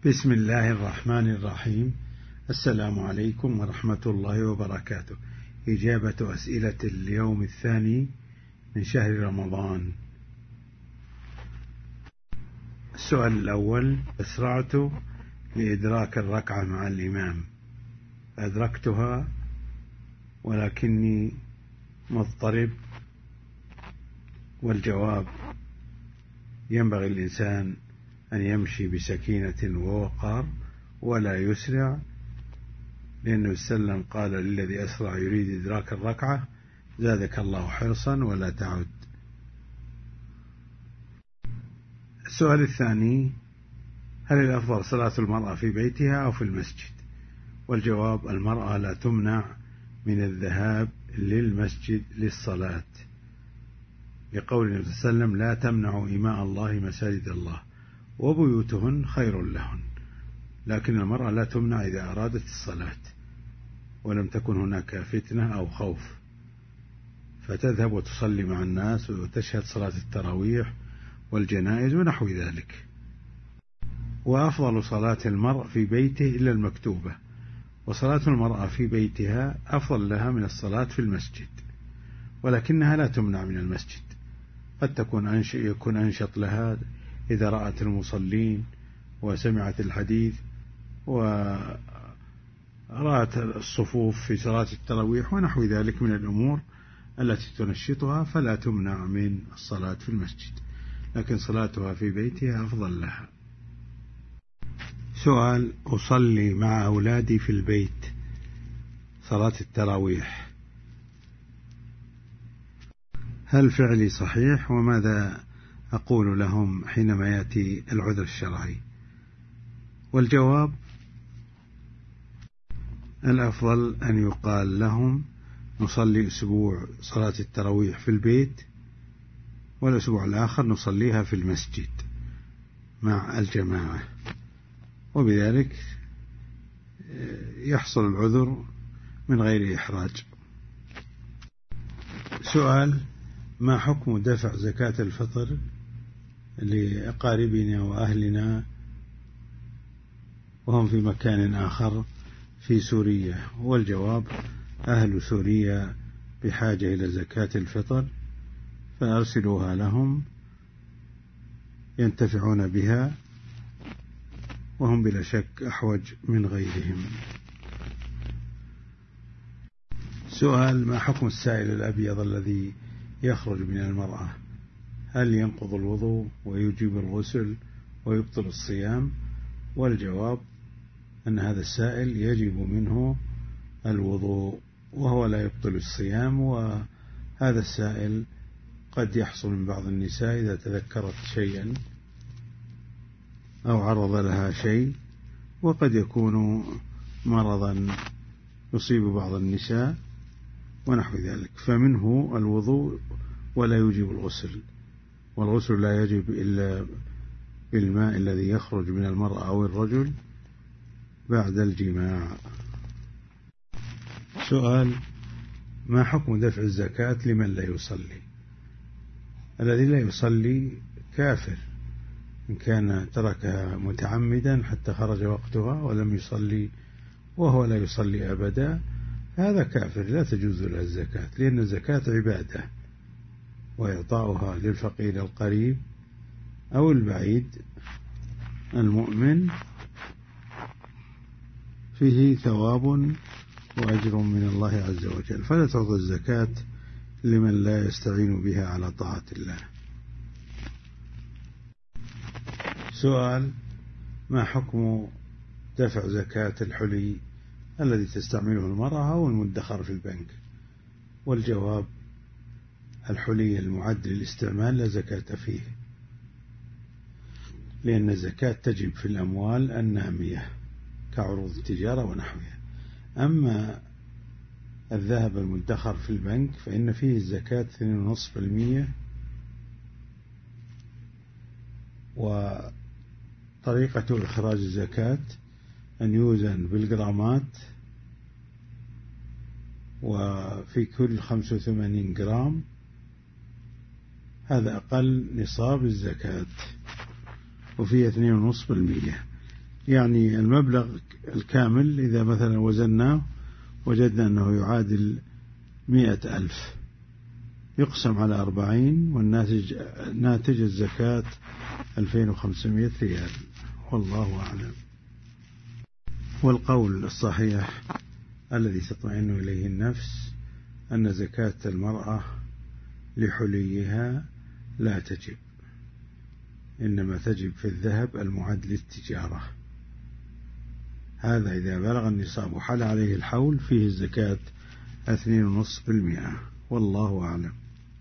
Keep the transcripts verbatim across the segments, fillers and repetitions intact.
بسم الله الرحمن الرحيم. السلام عليكم ورحمة الله وبركاته. إجابة أسئلة اليوم الثاني من شهر رمضان. السؤال الأول: أسرعت لإدراك الركعة مع الإمام، أدركتها ولكني مضطرب. والجواب: ينبغي الإنسان أن يمشي بسكينة ووقار ولا يسرع، لأنه سلم قال للذي أسرع يريد إدراك الركعة: زادك الله حرصا ولا تعد. السؤال الثاني: هل الأفضل صلاة المرأة في بيتها أو في المسجد؟ والجواب: المرأة لا تمنع من الذهاب للمسجد للصلاة، لقول النبي صلى الله عليه وسلم: لا تمنعوا إماء الله مساجد الله وبيوتهن خير لهن. لكن المرأة لا تمنع إذا أرادت الصلاة ولم تكن هناك فتنة أو خوف، فتذهب وتصلي مع الناس وتشهد صلاة التراويح والجنائز ونحو ذلك. وأفضل صلاة المرء في بيته إلا المكتوبة، وصلاة المرأة في بيتها أفضل لها من الصلاة في المسجد، ولكنها لا تمنع من المسجد. قد تكون أنش... يكون أنشط لها إذا رأت المصلين وسمعت الحديث ورأت الصفوف في صلاة التراويح ونحو ذلك من الأمور التي تنشطها، فلا تمنع من الصلاة في المسجد، لكن صلاتها في بيتها أفضل لها. سؤال: أصلي مع أولادي في البيت صلاة التراويح، هل فعلي صحيح؟ وماذا أقول لهم حينما يأتي العذر الشرعي؟ والجواب: الأفضل أن يقال لهم: نصلي أسبوع صلاة التراويح في البيت، والأسبوع الآخر نصليها في المسجد مع الجماعة، وبذلك يحصل العذر من غير إحراج. سؤال: ما حكم دفع زكاة الفطر لأقاربنا وأهلنا وهم في مكان آخر في سوريا؟ والجواب: أهل سوريا بحاجة إلى زكاة الفطر، فأرسلوها لهم ينتفعون بها، وهم بلا شك أحوج من غيرهم. سؤال: ما حكم السائل الأبيض الذي يخرج من المرأة؟ هل ينقض الوضوء ويجب الغسل ويبطل الصيام؟ والجواب: أن هذا السائل يجب منه الوضوء وهو لا يبطل الصيام. وهذا السائل قد يحصل من بعض النساء إذا تذكرت شيئا أو عرض لها شيء، وقد يكون مرضا يصيب بعض النساء ونحو ذلك، فمنه الوضوء ولا يجب الغسل، والغسل لا يجب إلا بالماء الذي يخرج من المرأة أو الرجل بعد الجماع. سؤال: ما حكم دفع الزكاة لمن لا يصلي؟ الذي لا يصلي كافر إن كان تركها متعمدا حتى خرج وقتها ولم يصلي وهو لا يصلي أبدا، هذا كافر لا تجوز له الزكاة، لأن الزكاة عبادة، وإعطاؤها للفقير القريب أو البعيد المؤمن فيه ثواب وأجر من الله عز وجل، فلا تعطى الزكاة لمن لا يستعين بها على طاعة الله. سؤال: ما حكم دفع زكاة الحلي الذي تستعمله المرأة أو المدخر في البنك؟ والجواب: الحلي المعد للاستعمال لا زكاة فيه، لأن الزكاة تجب في الأموال النامية كعروض التجارة ونحوها. أما الذهب المدخر في البنك فإن فيه الزكاة اثنين فاصلة خمسة بالمئة، وطريقة إخراج الزكاة أن يوزن بالجرامات، وفي كل خمسة وثمانين جرام هذا أقل نصاب الزكاة، وفيه اثنين فاصلة خمسة بالمئة. يعني المبلغ الكامل إذا مثلا وزناه وجدنا أنه يعادل مئة ألف، يقسم على أربعين، والناتج ناتج الزكاة ألفين وخمسمائة ريال، والله أعلم. والقول الصحيح الذي تطمئن إليه النفس أن زكاة المرأة لحليها لا تجب، إنما تجب في الذهب المعد للتجارة، هذا إذا بلغ النصاب وحل عليه الحول فيه الزكاة اثنين ونصف بالمئة، والله أعلم.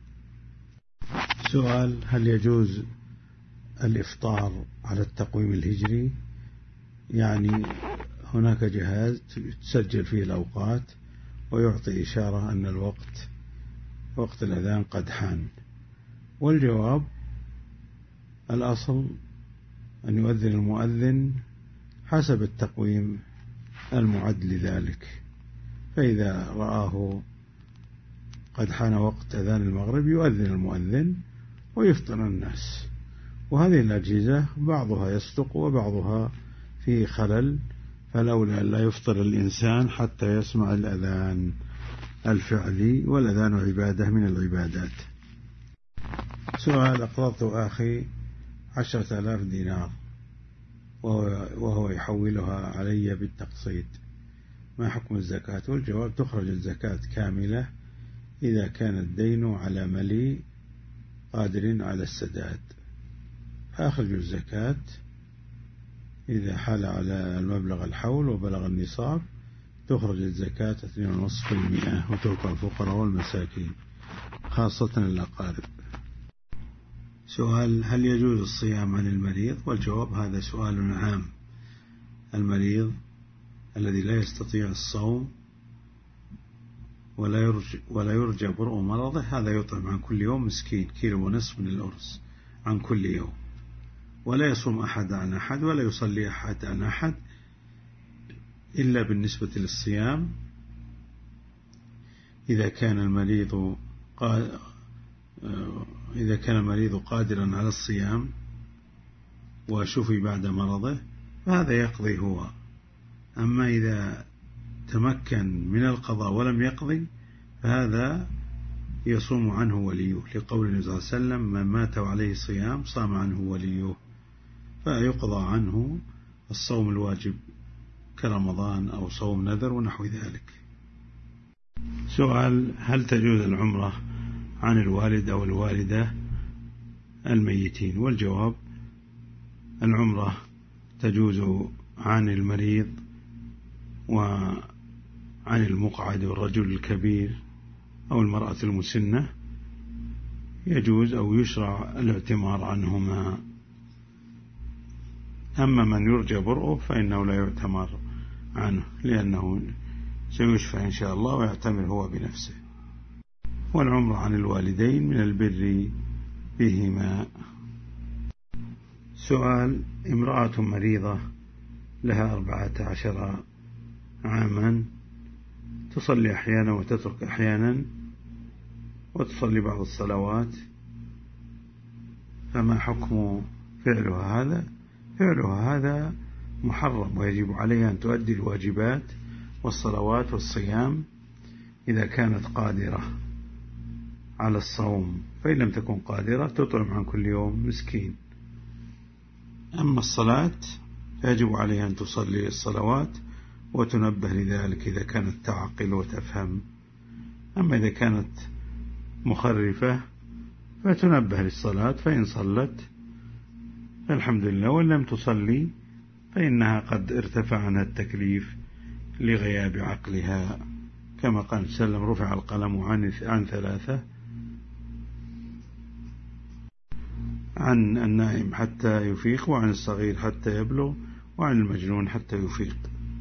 سؤال: هل يجوز الإفطار على التقويم الهجري؟ يعني هناك جهاز تسجل فيه الأوقات ويعطي إشارة أن الوقت وقت الأذان قد حان، والجواب الأصل أن يؤذن المؤذن حسب التقويم المعد لذلك، فإذا رآه قد حان وقت أذان المغرب يؤذن المؤذن ويفطر الناس. وهذه الأجهزة بعضها يصدق وبعضها فيه خلل، فلولا لا يفطر الإنسان حتى يسمع الأذان الفعلي، والأذان عبادة من العبادات. سؤال: أقرضت أخي عشرة آلاف دينار وهو يحولها علي بالتقسيط، ما حكم الزكاة؟ والجواب: تخرج الزكاة كاملة إذا كان الدين على ملي قادر على السداد، فأخرج الزكاة إذا حال على المبلغ الحول وبلغ النصاب، تخرج الزكاة اثنين ونصف بالمئة وتعطى الفقراء والمساكين خاصة الأقارب. سؤال: هل يجوز الصيام عن المريض؟ والجواب: هذا سؤال عام. المريض الذي لا يستطيع الصوم ولا يرجى, ولا يرجى برء مرضه، هذا يطعم عن كل يوم مسكين كيلو ونصف من الأرز عن كل يوم، ولا يصوم أحد عن أحد ولا يصلي أحد عن أحد، إلا بالنسبة للصيام إذا كان المريض إذا كان المريض قادرا على الصيام وشفي بعد مرضه فهذا يقضي هو. أما إذا تمكن من القضاء ولم يقضي فهذا يصوم عنه وليه، لقول النبي صلى الله عليه وسلم: من مات عليه صيام صام عنه وليه، فيقضى عنه الصوم الواجب كرمضان أو صوم نذر ونحو ذلك. سؤال: هل تجوز العمرة عن الوالد أو الوالدة الميتين؟ والجواب: العمرة تجوز عن المريض وعن المقعد والرجل الكبير أو المرأة المسنة، يجوز أو يشرع الاعتمار عنهما. أما من يرجى برؤه فإنه لا يعتمر عنه، لأنه سيشفى إن شاء الله ويعتمر هو بنفسه. والعمر عن الوالدين من البر بهما. سؤال: امرأة مريضة لها أربعة عشر عاما، تصلي أحيانا وتترك أحيانا وتصلي بعض الصلوات، فما حكم فعلها هذا؟ فعلها هذا محرم، ويجب عليها أن تؤدي الواجبات والصلوات والصيام إذا كانت قادرة على الصوم، فإن لم تكن قادرة تطعم عن كل يوم مسكين. أما الصلاة فيجب عليها أن تصلي الصلوات وتنبه لذلك إذا كانت تعقل وتفهم. أما إذا كانت مخرفة فتنبه للصلاة، فإن صلت فالحمد لله، وإن لم تصلي فإنها قد ارتفع عنها التكليف لغياب عقلها، كما قال صلى الله عليه وسلم: رفع القلم عن عن ثلاثة: عن النائم حتى يفيق، وعن الصغير حتى يبلغ، وعن المجنون حتى يفيق.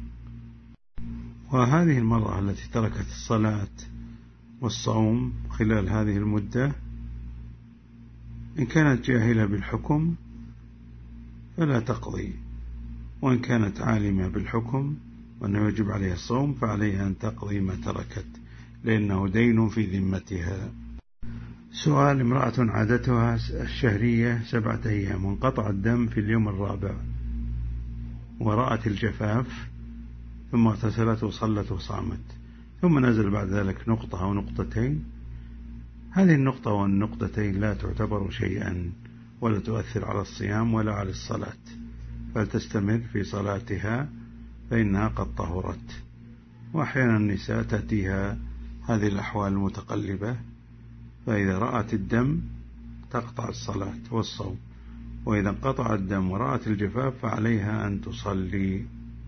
وهذه المرأة التي تركت الصلاة والصوم خلال هذه المدة إن كانت جاهلة بالحكم فلا تقضي، وإن كانت عالمة بالحكم وأنه يجب عليها الصوم فعليها أن تقضي ما تركت، لأنه دين في ذمتها. سؤال: امرأة عادتها الشهرية سبعة أيام وانقطع الدم في اليوم الرابع، ورأت الجفاف ثم اغتسلت وصلت وصامت، ثم نزل بعد ذلك نقطة أو نقطتين، هذه النقطة والنقطتين لا تعتبر شيئا ولا تؤثر على الصيام ولا على الصلاة، فلتستمر في صلاتها فإنها قد طهرت. وأحيانا النساء تأتيها هذه الأحوال المتقلبة، فإذا رأت الدم تقطع الصلاة والصوم، وإذا انقطع الدم ورأت الجفاف فعليها أن تصلي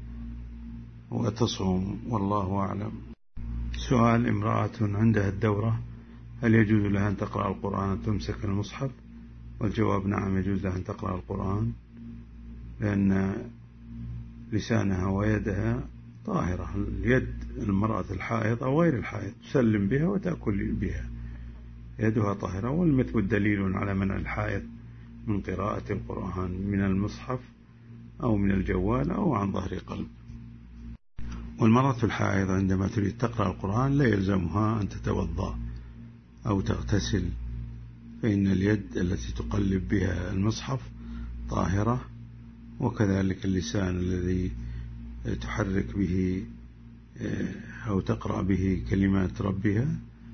وتصوم، والله أعلم. سؤال: امرأة عندها الدورة هل يجوز لها أن تقرأ القرآن وتمسك المصحف؟ والجواب: نعم، يجوز لها أن تقرأ القرآن، لأن لسانها ويدها طاهرة. اليد المرأة الحائض أو غير الحائض تسلم بها وتأكل بها، يدها طاهرة، والمثل دليل على منع الحائض من قراءة القرآن من المصحف أو من الجوال أو عن ظهر قلب. والمرأة الحائض عندما تريد تقرأ القرآن لا يلزمها أن تتوضأ أو تغتسل، فإن اليد التي تقلب بها المصحف طاهرة، وكذلك اللسان الذي تحرك به أو تقرأ به كلمات ربها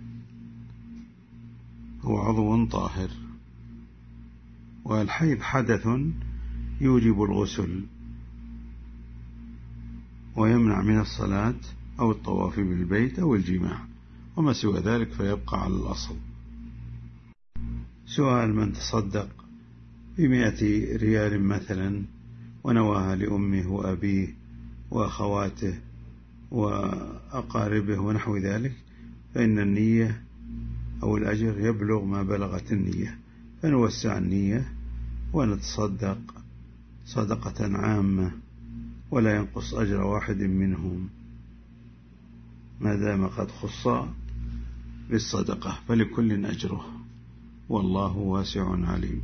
هو عضو طاهر. والحيض حدث يوجب الغسل ويمنع من الصلاة أو الطواف بالبيت أو الجماع، وما سوى ذلك فيبقى على الأصل. سؤال: من تصدق بمئة ريال مثلا ونواها لأمه وأبيه وأخواته وأقاربه ونحو ذلك، فإن النية أو الأجر يبلغ ما بلغت النية، فنوسع النية ونتصدق صدقة عامة ولا ينقص أجر واحد منهم ما دام قد خص بالصدقة، فلكل أجره، والله واسع عليم.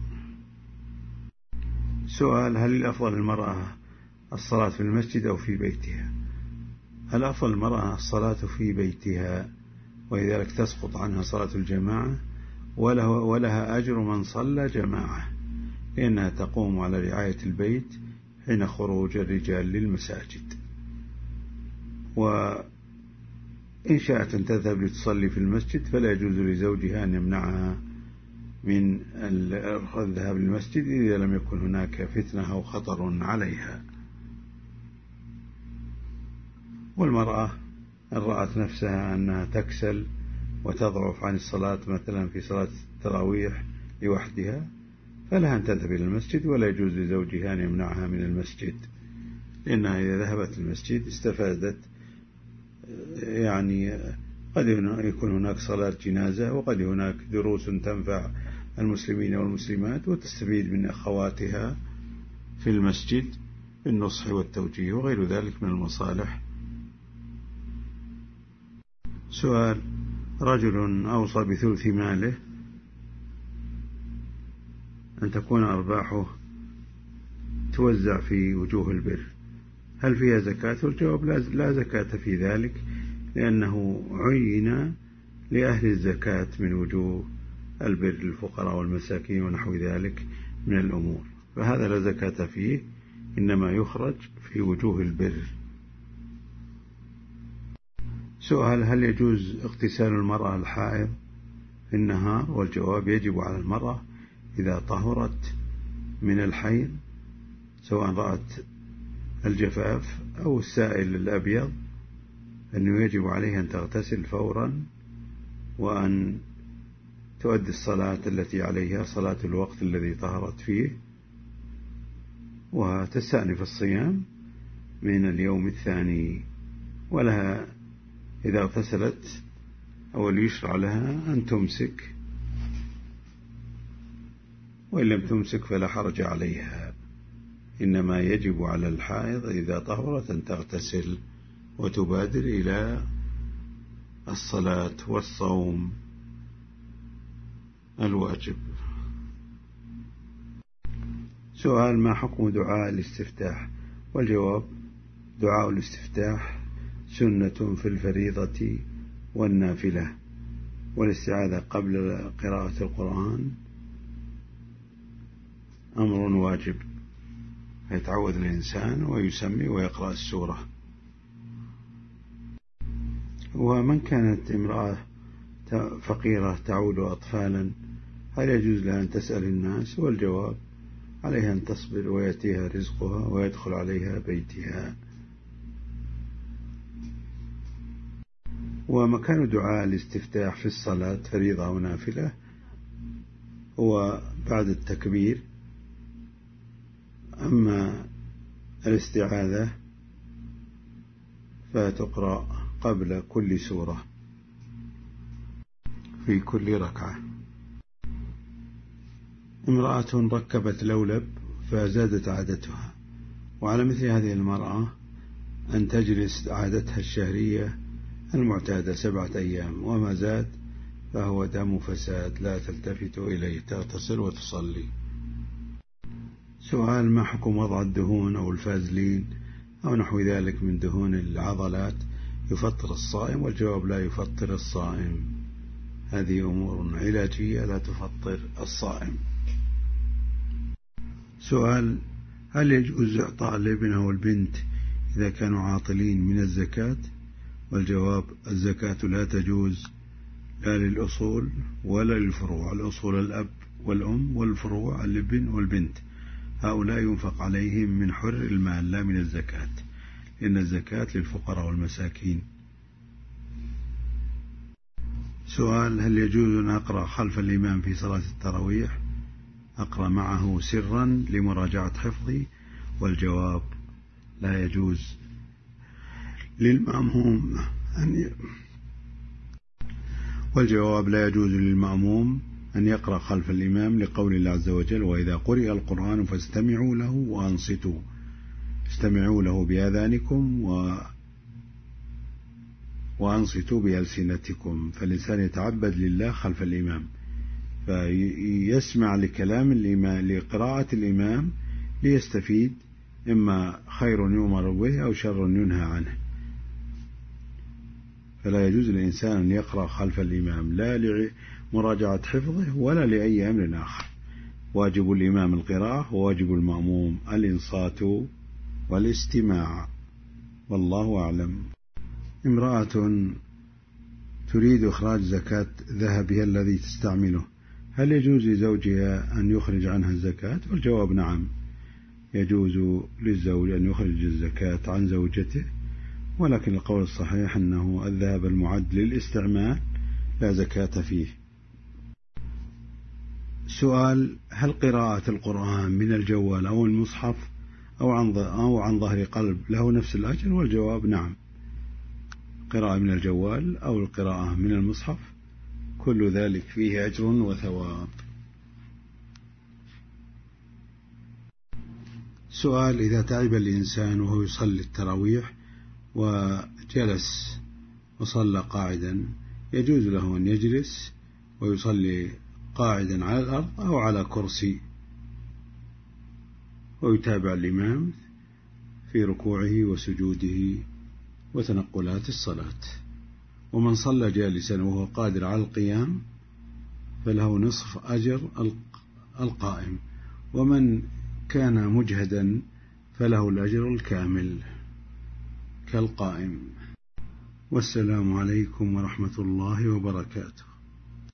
سؤال: هل الأفضل المرأة الصلاة في المسجد أو في بيتها؟ الأفضل المرأة الصلاة في بيتها، ولذلك تسقط عنها صلاة الجماعة ولها أجر من صلى جماعة، لأنها تقوم على رعاية البيت حين خروج الرجال للمساجد. وإن شاءت أن تذهب لتصلي في المسجد فلا يجوز لزوجها أن يمنعها من الذهاب للمسجد إذا لم يكن هناك فتنة أو خطر عليها. والمرأة إن رأت نفسها أنها تكسل وتضعف عن الصلاة مثلا في صلاة التراويح لوحدها فلها أن تذهب إلى المسجد، ولا يجوز لزوجها أن يمنعها من المسجد، لأنها إذا ذهبت المسجد استفادت، يعني قد يكون هناك صلاة جنازة وقد هناك دروس تنفع المسلمين والمسلمات، وتستفيد من أخواتها في المسجد بالنصح والتوجيه وغير ذلك من المصالح. سؤال: رجل أوصى بثلث ماله أن تكون أرباحه توزع في وجوه البر، هل فيها زكاة؟ والجواب: لا زكاة في ذلك، لأنه عين لأهل الزكاة من وجوه البر الفقراء والمساكين ونحو ذلك من الأمور، فهذا لا زكاة فيه، إنما يخرج في وجوه البر. سؤال: هل يجوز اغتسال المرأة الحائض في النهار؟ والجواب: يجب على المرأة إذا طهرت من الحيض سواء رأت الجفاف أو السائل الأبيض أنه يجب عليها أن تغتسل فورا وأن تؤدي الصلاة التي عليها، صلاة الوقت الذي طهرت فيه، وتستأنف الصيام من اليوم الثاني. ولها إذا اغتسلت أو يشرع لها أن تمسك، وإن لم تمسك فلا حرج عليها، إنما يجب على الحائض إذا طهرت أن تغتسل وتبادر إلى الصلاة والصوم الواجب. سؤال: ما حكم دعاء الاستفتاح؟ والجواب: دعاء الاستفتاح سنة في الفريضة والنافلة، والاستعاذة قبل قراءة القرآن أمر واجب. يتعود الإنسان ويسمي ويقرأ السورة. ومن كانت امرأة فقيرة تعود أطفالا هل يجوز لها أن تسأل الناس؟ والجواب عليها أن تصبر ويأتيها رزقها ويدخل عليها بيتها. ومكان دعاء الاستفتاح في الصلاة فريضة أو نافلة هو بعد التكبير، أما الاستعاذة فتقرأ قبل كل سورة في كل ركعة. امرأة ركبت لولب فزادت عادتها، وعلى مثل هذه المرأة أن تجلس عادتها الشهرية المعتادة سبعة أيام، وما زاد فهو دم فساد لا تلتفت إليه، تغتسل وتصلي. سؤال: ما حكم وضع الدهون أو الفازلين أو نحو ذلك من دهون العضلات يفطر الصائم؟ والجواب لا يفطر الصائم، هذه أمور علاجية لا تفطر الصائم. سؤال: هل يجوز إعطاء الابن أو البنت إذا كانوا عاطلين من الزكاة؟ والجواب: الزكاة لا تجوز لا للأصول ولا للفروع. الأصول الأب والأم، والفروع الابن والبنت، هؤلاء ينفق عليهم من حر المال لا من الزكاة، لأن الزكاة للفقراء والمساكين. سؤال: هل يجوز أن أقرأ خلف الإمام في صلاة التراويح؟ أقرأ معه سرا لمراجعة حفظي. والجواب: لا يجوز للمأموم أن ي... والجواب لا يجوز للمأموم أن يقرأ خلف الإمام لقول الله عز وجل: وإذا قرئ القرآن فاستمعوا له وأنصتوا. استمعوا له بآذانكم و... وأنصتوا بألسنتكم. فالإنسان يتعبد لله خلف الإمام، فيسمع لكلام الإمام لقراءة الإمام ليستفيد، إما خير يؤمر به أو شر ينهى عنه. فلا يجوز للإنسان أن يقرأ خلف الإمام لا لمراجعة حفظه ولا لأي أمر آخر. واجب الإمام القراءة، وواجب المأموم الإنصات والاستماع، والله أعلم. امرأة تريد إخراج زكاة ذهبها الذي تستعمله، هل يجوز لزوجها أن يخرج عنها الزكاة؟ والجواب: نعم، يجوز للزوج أن يخرج الزكاة عن زوجته، ولكن القول الصحيح أنه الذهب المعد للاستعمال لا زكاة فيه. سؤال: هل قراءة القرآن من الجوال أو المصحف أو عن أو عن ظهر قلب له نفس الأجر؟ والجواب: نعم، قراءة من الجوال أو القراءة من المصحف كل ذلك فيه أجر وثواب. سؤال: إذا تعب الإنسان وهو يصلي التراويح وجلس وصلى قاعدا، يجوز له أن يجلس ويصلي قاعدا على الأرض أو على كرسي ويتابع الإمام في ركوعه وسجوده وتنقلات الصلاة. ومن صلى جالسا وهو قادر على القيام فله نصف أجر القائم، ومن كان مجهدا فله الأجر الكامل كالقائم. والسلام عليكم ورحمة الله وبركاته.